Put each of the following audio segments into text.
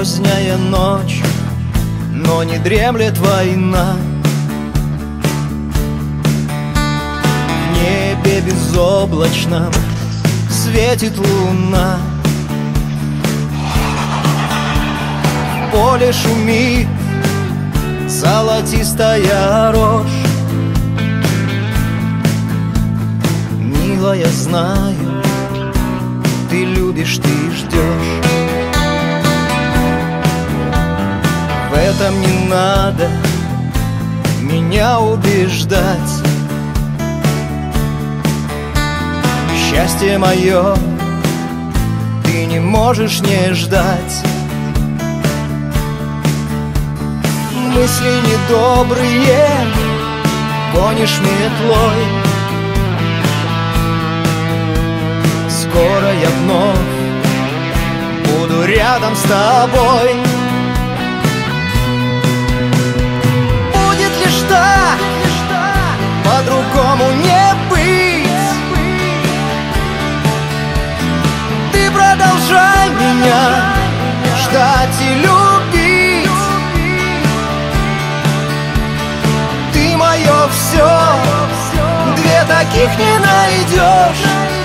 Поздняя ночь, но не дремлет война. В небе безоблачном светит луна. В поле шумит золотистая рожь. Милая, знаю, ты любишь, ты ждешь. В этом не надо меня убеждать. Счастье мое ты не можешь не ждать. Мысли недобрые гонишь метлой. Скоро я вновь буду рядом с тобой. Будет лишь так, по-другому не быть. Ты продолжай меня ждать и любить. Ты мое все, две таких не найдешь.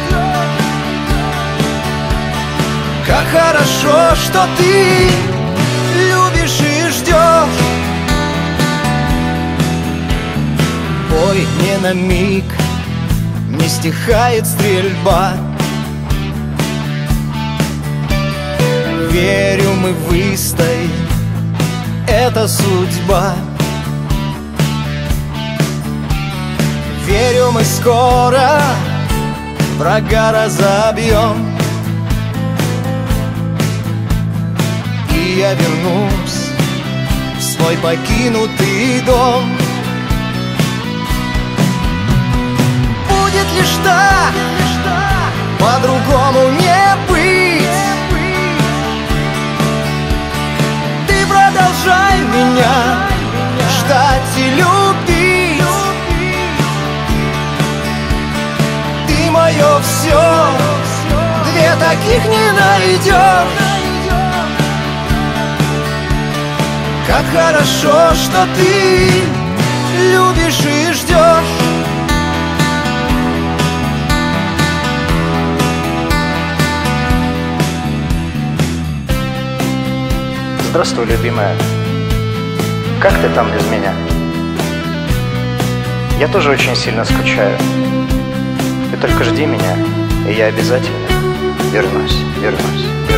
Как хорошо, что ты любишь и ждешь. Бой не на миг, не стихает стрельба. Верю, мы выстоим, это судьба. Верю, мы скоро врага разобьем. И я вернусь в свой покинутый дом. Будет лишь так, по-другому не быть. Ты продолжай меня ждать и любить. Ты мое все, две таких не найдешь. Как хорошо, что ты любишь и ждешь. Здравствуй, любимая. Как ты там без меня? Я тоже очень сильно скучаю. Ты только жди меня, и я обязательно вернусь.